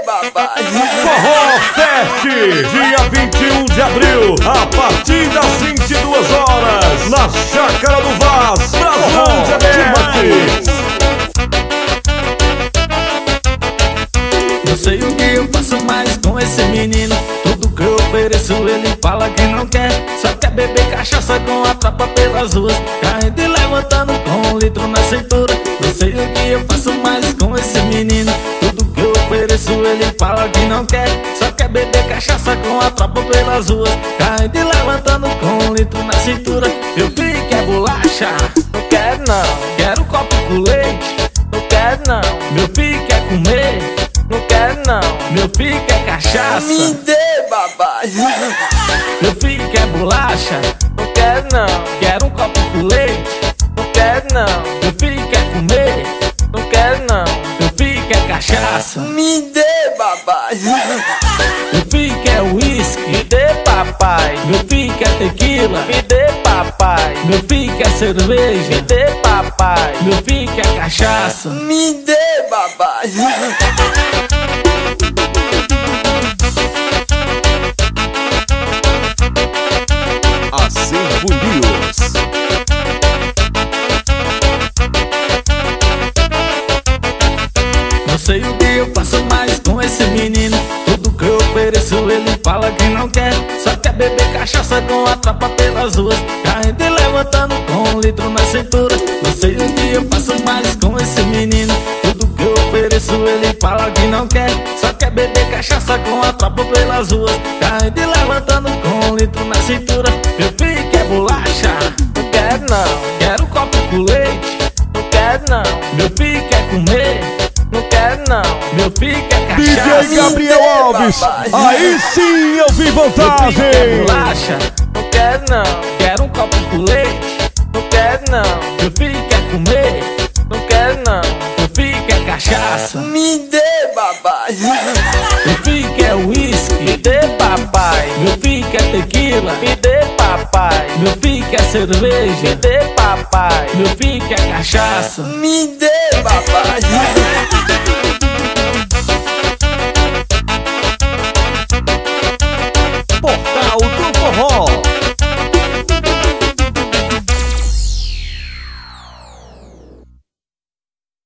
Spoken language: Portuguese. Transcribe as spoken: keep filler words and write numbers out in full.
papai. Forró Fest, dia vinte e um de abril, a partir das vinte e duas horas, na Chácara do Vaz, Braslândia Norte. Não sei o que eu faço mais com esse menino. Tudo que eu ofereço ele fala que não quer. Só quer beber cachaça com a tropa pelas ruas, caindo e levantando com um litro na cintura. Não sei o que eu faço mais com esse menino. Tudo que eu ofereço ele fala que não quer. Só quer beber cachaça com a tropa pelas ruas, caindo e levantando com um litro na cintura. Meu filho quer bolacha? Não quero não. Quero um copo com leite? Não quero não. Meu filho quer comer? Não quero não. Meu filho quer cachaça? Me dê, papai. Meu filho quer bolacha? Não quero não. Quero um copo com leite? Não quero não. Meu filho quer comer? Não quero não. Meu filho quer cachaça? Me dê, papai. Meu filho quer uísque? Me dê, papai. Meu filho quer tequila? Me dê, papai. Meu filho quer Me cerveja? dê, papai. Meu filho quer cachaça? Me dê, papai. Acervo News. Não sei o que eu faço mais com esse menino. Tudo que eu ofereço ele fala que não quer. Só quer beber cachaça com a tropa pelas ruas, caindo e levantando com um litro na cintura. Não sei o que eu faço mais com esse menino. Tudo que eu ofereço ele fala que não quer. Só quer beber cachaça com a tropa pelas ruas, caindo e levantando com um litro na cintura. Meu filho quer bolacha? Não quero não. Quero um copo com leite? Não quero não. Meu filho quer comer? Não quero não. Meu filho quer D cachaça? J Gabriel Alves, aí sim eu vi Meu filho quer vantagem. bolacha? Não quero não. Quero um copo com leite? Não quero não. Meu filho quer comer? Não quero não. Meu filho quer cachaça? Me dê, papai. Meu filho quer uísque? Me dê, papai. Meu filho quer tequila? Me dê, papai. Meu filho quer Me cerveja? dê, papai. Meu filho quer cachaça? Me dê, papai.